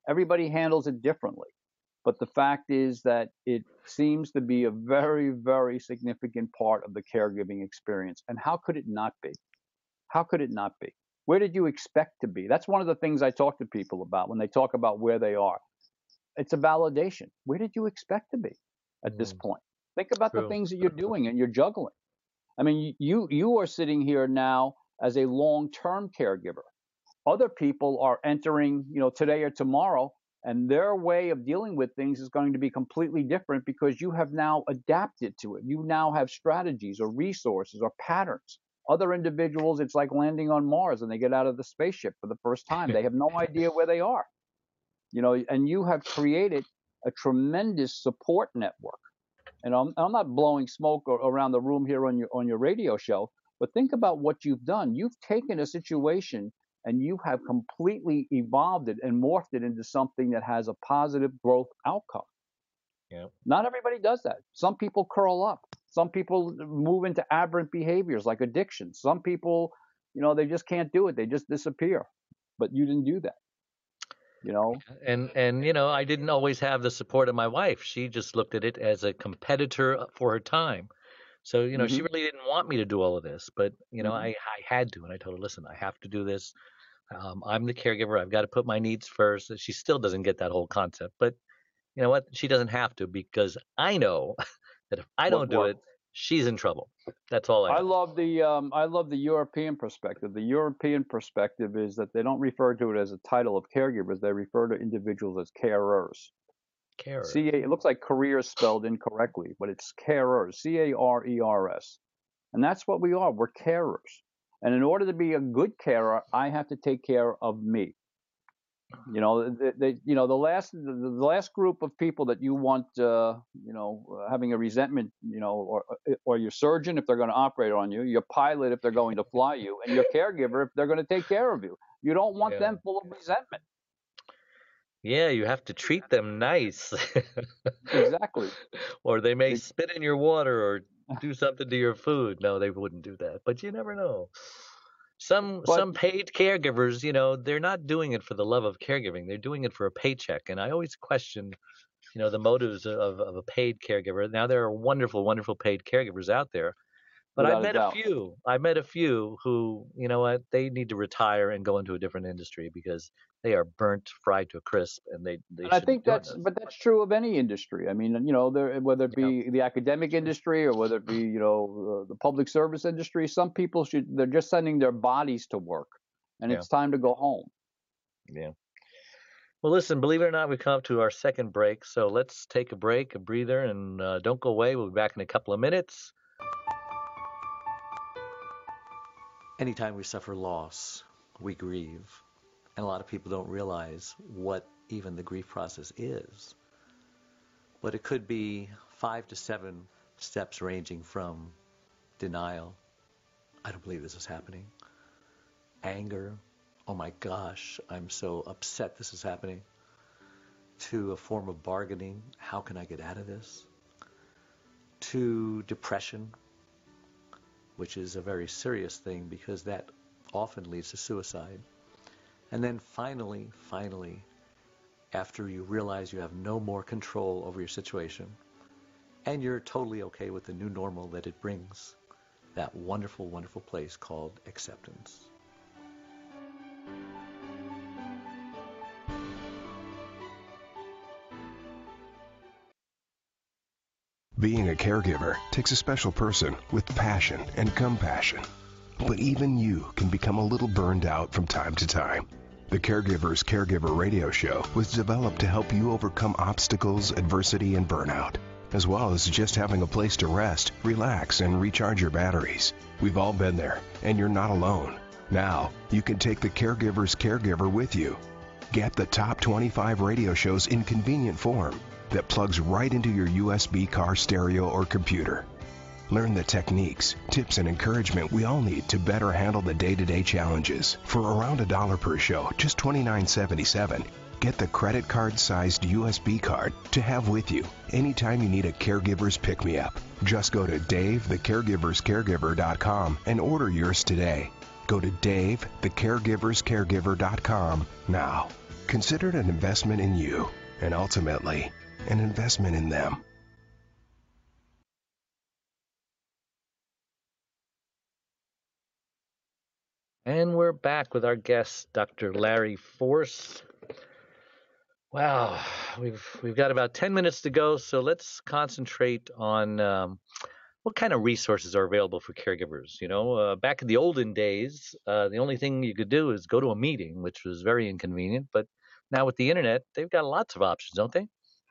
[SPEAKER 2] Everybody handles it differently. But the fact is that it seems to be a very, very significant part of the caregiving experience. And how could it not be? How could it not be? Where did you expect to be? That's one of the things I talk to people about when they talk about where they are. It's a validation. Where did you expect to be at this point? Think about the things that you're doing and you're juggling. I mean, you are sitting here now as a long-term caregiver. Other people are entering, today or tomorrow, and their way of dealing with things is going to be completely different because you have now adapted to it. You now have strategies or resources or patterns. Other individuals, it's like landing on Mars and they get out of the spaceship for the first time. They have no idea where they are, and you have created a tremendous support network. And I'm not blowing smoke around the room here on your radio show, but think about what you've done. You've taken a situation and you have completely evolved it and morphed it into something that has a positive growth outcome.
[SPEAKER 1] Yeah.
[SPEAKER 2] Not everybody does that. Some people curl up. Some people move into aberrant behaviors like addiction. Some people, they just can't do it. They just disappear. But you didn't do that.
[SPEAKER 1] And I didn't always have the support of my wife. She just looked at it as a competitor for her time. So, she really didn't want me to do all of this, but, I had to. And I told her, listen, I have to do this. I'm the caregiver. I've got to put my needs first. She still doesn't get that whole concept, but you know what? She doesn't have to, because I know that if I don't do it, she's in trouble. That's all I know.
[SPEAKER 2] I love the European perspective. The European perspective is that they don't refer to it as a title of caregivers. They refer to individuals as carers.
[SPEAKER 1] Carers.
[SPEAKER 2] It looks like careers spelled incorrectly, but it's carers, C-A-R-E-R-S. And that's what we are. We're carers. And in order to be a good carer, I have to take care of me. The last group of people that you want, having a resentment, or your surgeon if they're going to operate on you, your pilot if they're going to fly you, and your caregiver if they're going to take care of you. You don't want them full of resentment.
[SPEAKER 1] Yeah, you have to treat them nice.
[SPEAKER 2] Exactly.
[SPEAKER 1] Or they may spit in your water or do something to your food. No, they wouldn't do that, but you never know. Some paid caregivers, they're not doing it for the love of caregiving. They're doing it for a paycheck. And I always question, the motives of a paid caregiver. Now, there are wonderful, wonderful paid caregivers out there. But I met a few who, they need to retire and go into a different industry because they are burnt, fried to a crisp, and they
[SPEAKER 2] I think that's true of any industry. I mean, whether it be the academic industry or whether it be, the public service industry, some people they're just sending their bodies to work, and it's time to go home.
[SPEAKER 1] Yeah. Well, listen, believe it or not, we've come up to our second break. So let's take a break, a breather, and don't go away. We'll be back in a couple of minutes.
[SPEAKER 3] Anytime we suffer loss, we grieve. And a lot of people don't realize what even the grief process is. But it could be 5 to 7 steps ranging from denial, I don't believe this is happening, anger, oh my gosh, I'm so upset this is happening, to a form of bargaining, how can I get out of this, to depression, which is a very serious thing because that often leads to suicide. And then finally, after you realize you have no more control over your situation and you're totally okay with the new normal that it brings, that wonderful, wonderful place called acceptance.
[SPEAKER 4] Being a caregiver takes a special person with passion and compassion. But even you can become a little burned out from time to time. The Caregiver's Caregiver radio show was developed to help you overcome obstacles, adversity, and burnout, as well as just having a place to rest, relax, and recharge your batteries. We've all been there, and you're not alone. Now, you can take the Caregiver's Caregiver with you. Get the top 25 radio shows in convenient form that plugs right into your USB car stereo or computer. Learn the techniques, tips, and encouragement we all need to better handle the day-to-day challenges. For around $1 per show, just $29.77, get the credit card-sized USB card to have with you anytime you need a caregiver's pick-me-up. Just go to DaveTheCaregiversCaregiver.com and order yours today. Go to DaveTheCaregiversCaregiver.com now. Consider it an investment in you, and ultimately, an investment in them.
[SPEAKER 1] And we're back with our guest, Dr. Larry Force. Wow, we've got about 10 minutes to go, so let's concentrate on what kind of resources are available for caregivers. Back in the olden days, the only thing you could do is go to a meeting, which was very inconvenient. But now with the internet, they've got lots of options, don't they?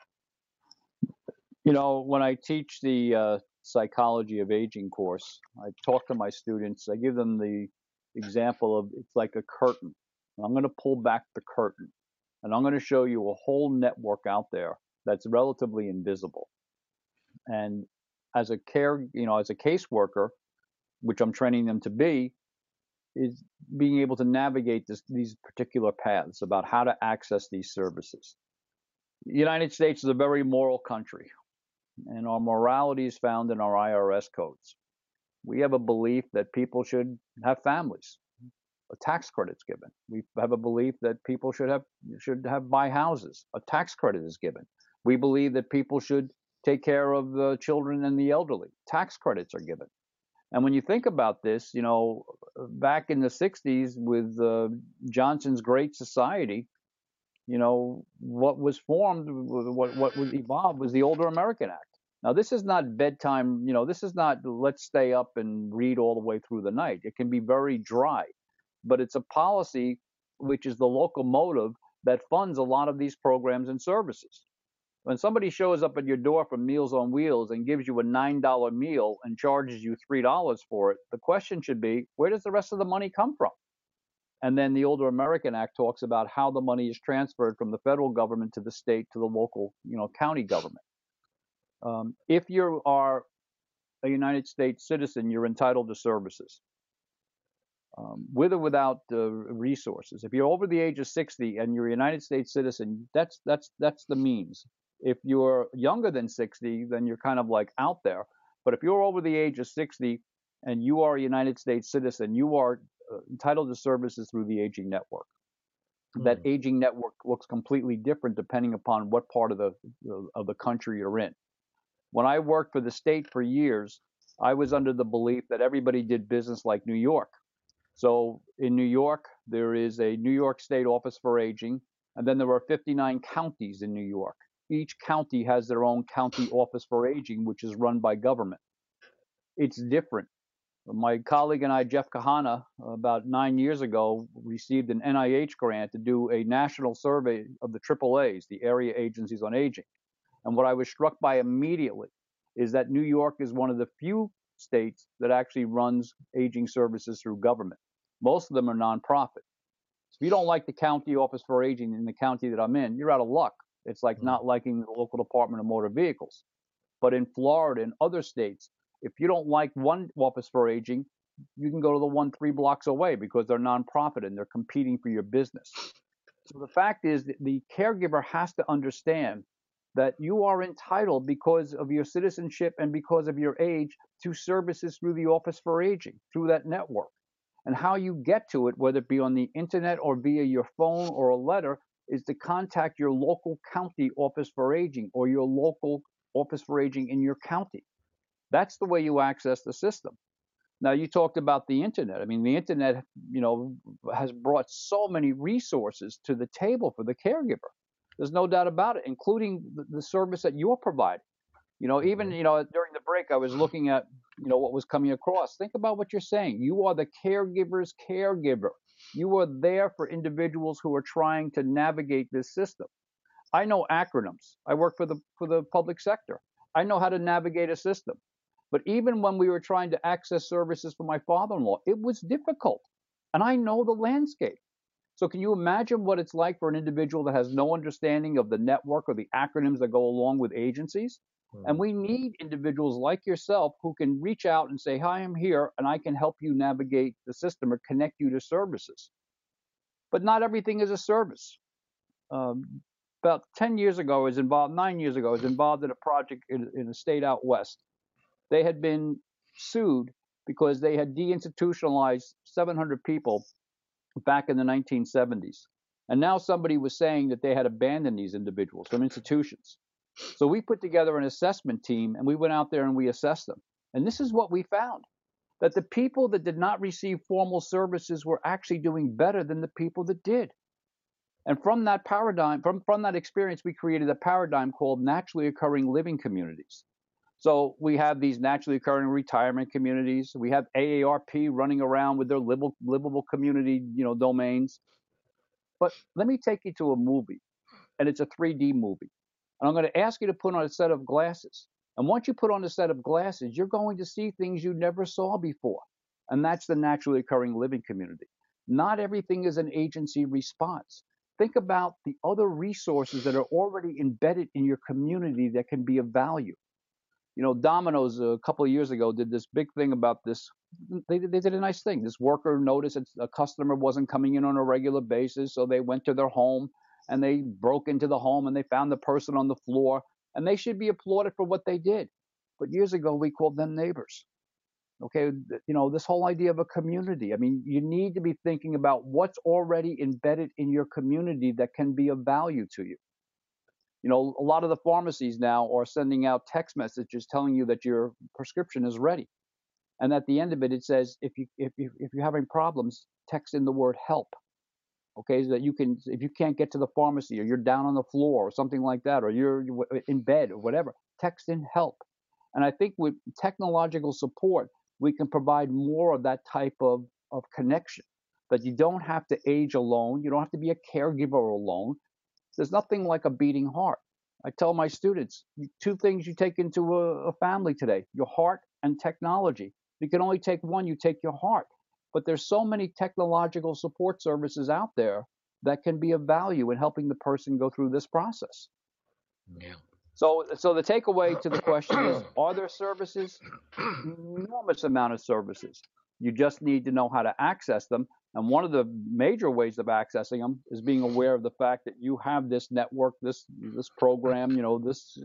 [SPEAKER 2] When I teach the psychology of aging course, I talk to my students. I give them the example of it's like a curtain. I'm going to pull back the curtain, and I'm going to show you a whole network out there that's relatively invisible. And as a caseworker, which I'm training them to be, is being able to navigate these particular paths about how to access these services. The United States is a very moral country, and our morality is found in our IRS codes. We have a belief that people should have families, a tax credit's given. We have a belief that people should buy houses, a tax credit is given. We believe that people should take care of the children and the elderly, tax credits are given. And when you think about this, back in the 60s with Johnson's Great Society, what was formed, what was evolved was the Older American Act. Now, this is not bedtime, this is not let's stay up and read all the way through the night. It can be very dry, but it's a policy which is the locomotive that funds a lot of these programs and services. When somebody shows up at your door from Meals on Wheels and gives you a $9 meal and charges you $3 for it, the question should be, where does the rest of the money come from? And then the Older American Act talks about how the money is transferred from the federal government to the state to the local, county government. If you are a United States citizen, you're entitled to services, with or without resources. If you're over the age of 60 and you're a United States citizen, that's the means. If you're younger than 60, then you're kind of like out there. But if you're over the age of 60 and you are a United States citizen, you are entitled to services through the Aging Network. That Aging Network looks completely different depending upon what part of the country you're in. When I worked for the state for years, I was under the belief that everybody did business like New York. So in New York, there is a New York State Office for Aging, and then there are 59 counties in New York. Each county has their own county office for aging, which is run by government. It's different. My colleague and I, Jeff Kahana, about 9 years ago, received an NIH grant to do a national survey of the AAAs, the Area Agencies on Aging. And what I was struck by immediately is that New York is one of the few states that actually runs aging services through government. Most of them are nonprofit. So if you don't like the county office for aging in the county that I'm in, you're out of luck. It's like not liking the local Department of Motor Vehicles. But in Florida and other states, if you don't like one office for aging, you can go to the one 3 blocks away because they're nonprofit and they're competing for your business. So the fact is that the caregiver has to understand that you are entitled because of your citizenship and because of your age to services through the Office for Aging, through that network. And how you get to it, whether it be on the internet or via your phone or a letter, is to contact your local county office for aging or your local office for aging in your county. That's the way you access the system. Now, you talked about the internet. I mean, the internet, has brought so many resources to the table for the caregiver. There's no doubt about it, including the service that you're providing. Even, during the break, I was looking at, what was coming across. Think about what you're saying. You are the caregiver's caregiver. You are there for individuals who are trying to navigate this system. I know acronyms. I work for the public sector. I know how to navigate a system. But even when we were trying to access services for my father-in-law, it was difficult. And I know the landscape. So can you imagine what it's like for an individual that has no understanding of the network or the acronyms that go along with agencies? And we need individuals like yourself who can reach out and say, hi, I'm here, and I can help you navigate the system or connect you to services. But not everything is a service. About 10 years ago, 9 years ago, I was involved in a project in a state out west. They had been sued because they had deinstitutionalized 700 people back in the 1970s. And now somebody was saying that they had abandoned these individuals from institutions. So we put together an assessment team, and we went out there and we assessed them. And this is what we found, that the people that did not receive formal services were actually doing better than the people that did. And from that paradigm, from that experience, we created a paradigm called naturally occurring living communities. So we have these naturally occurring retirement communities. We have AARP running around with their livable community, domains. But let me take you to a movie, and it's a 3D movie. And I'm going to ask you to put on a set of glasses. And once you put on a set of glasses, you're going to see things you never saw before. And that's the naturally occurring living community. Not everything is an agency response. Think about the other resources that are already embedded in your community that can be of value. Domino's a couple of years ago did this big thing about this. They did a nice thing. This worker noticed that a customer wasn't coming in on a regular basis, so they went to their home and they broke into the home and they found the person on the floor, and they should be applauded for what they did. But years ago, we called them neighbors. Okay, this whole idea of a community. I mean, you need to be thinking about what's already embedded in your community that can be of value to you. A lot of the pharmacies now are sending out text messages telling you that your prescription is ready. And at the end of it, it says, if you're having problems, text in the word help. Okay, so that you can, if you can't get to the pharmacy or you're down on the floor or something like that, or you're in bed or whatever, text in help. And I think with technological support, we can provide more of that type of connection, that you don't have to age alone. You don't have to be a caregiver alone. There's nothing like a beating heart. I tell my students, 2 things you take into a family today, your heart and technology. You can only take one, you take your heart. But there's so many technological support services out there that can be of value in helping the person go through this process.
[SPEAKER 1] Yeah.
[SPEAKER 2] So the takeaway to the question is, are there services? Enormous amount of services. You just need to know how to access them. And one of the major ways of accessing them is being aware of the fact that you have this network, this program, this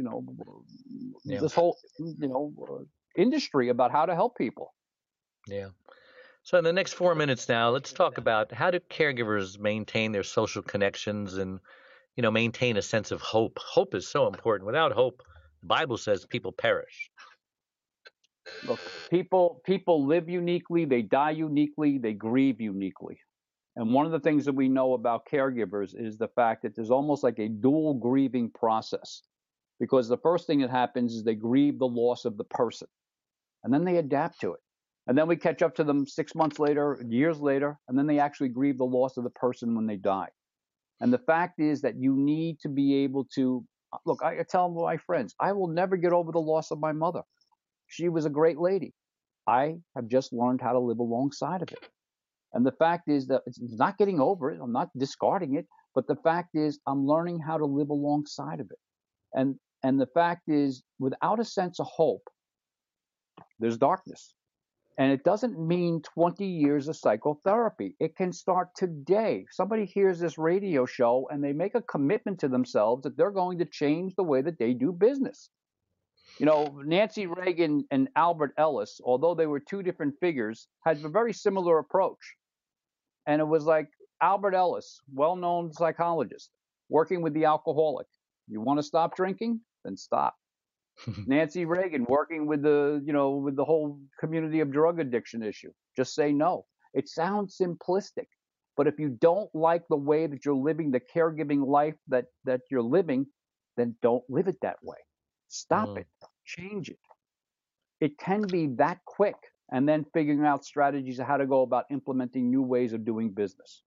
[SPEAKER 2] whole, industry about how to help people.
[SPEAKER 1] Yeah. So in the next 4 minutes now, let's talk about how do caregivers maintain their social connections and, maintain a sense of hope. Hope is so important. Without hope, the Bible says people perish.
[SPEAKER 2] Look, people live uniquely, they die uniquely, they grieve uniquely. And one of the things that we know about caregivers is the fact that there's almost like a dual grieving process. Because the first thing that happens is they grieve the loss of the person, and then they adapt to it. And then we catch up to them 6 months later, years later, and then they actually grieve the loss of the person when they die. And the fact is that you need to be able to, look, I tell my friends, I will never get over the loss of my mother. She was a great lady. I have just learned how to live alongside of it. And the fact is that it's not getting over it. I'm not discarding it. But the fact is I'm learning how to live alongside of it. And the fact is, without a sense of hope, there's darkness. And it doesn't mean 20 years of psychotherapy. It can start today. Somebody hears this radio show and they make a commitment to themselves that they're going to change the way that they do business. Nancy Reagan and Albert Ellis, although they were 2 different figures, had a very similar approach. And it was like Albert Ellis, well-known psychologist, working with the alcoholic. You want to stop drinking? Then stop. Nancy Reagan working with the whole community of drug addiction issue. Just say no. It sounds simplistic, but if you don't like the way that you're living the caregiving life that you're living, then don't live it that way. Stop it. Change it. It can be that quick, and then figuring out strategies of how to go about implementing new ways of doing business.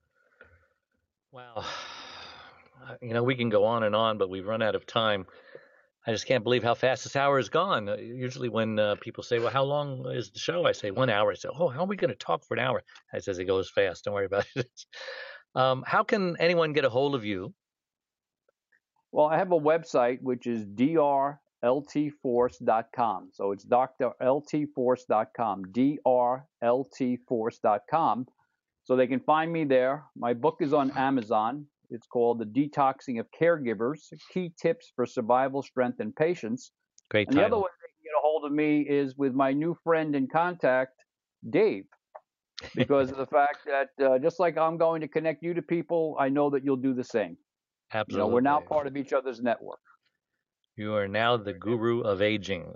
[SPEAKER 1] Wow. We can go on and on, but we've run out of time. I just can't believe how fast this hour is gone. Usually when people say, well, how long is the show? I say 1 hour. I say, oh, how are we going to talk for an hour? I says, it goes fast. Don't worry about it. How can anyone get a hold of you?
[SPEAKER 2] Well, I have a website, which is drltforce.com. So it's drltforce.com, drltforce.com. So they can find me there. My book is on Amazon. It's called The Detoxing of Caregivers, Key Tips for Survival, Strength, and Patience.
[SPEAKER 1] Great
[SPEAKER 2] title. And the other way they can get a hold of me is with my new friend and contact, Dave. because of the fact that just like I'm going to connect you to people, I know that you'll do the same.
[SPEAKER 1] Absolutely.
[SPEAKER 2] We're now part of each other's network.
[SPEAKER 1] You are now the guru of aging.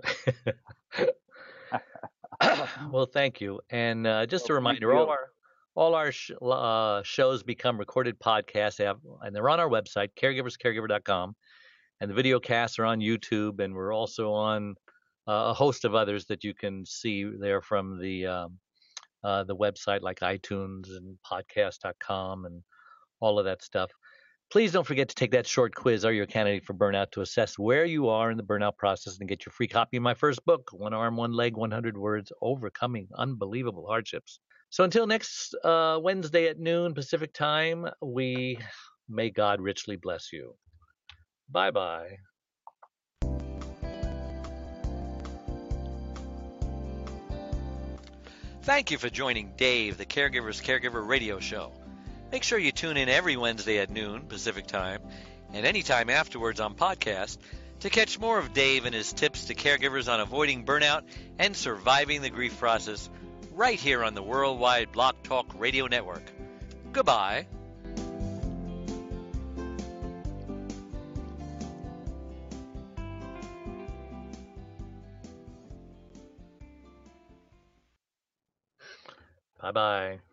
[SPEAKER 1] Well, thank you. And just a reminder, all our shows become recorded podcasts, and they're on our website, caregiverscaregiver.com, and the video casts are on YouTube, and we're also on a host of others that you can see there from the website, like iTunes and podcast.com and all of that stuff. Please don't forget to take that short quiz, Are You a Candidate for Burnout, to assess where you are in the burnout process and get your free copy of my first book, One Arm, One Leg, 100 Words, Overcoming Unbelievable Hardships. So until next Wednesday at noon Pacific time, may God richly bless you. Bye-bye.
[SPEAKER 3] Thank you for joining Dave, the Caregiver's Caregiver radio show. Make sure you tune in every Wednesday at noon Pacific time and anytime afterwards on podcast to catch more of Dave and his tips to caregivers on avoiding burnout and surviving the grief process right here on the Worldwide Blog Talk Radio Network. Goodbye.
[SPEAKER 1] Bye-bye.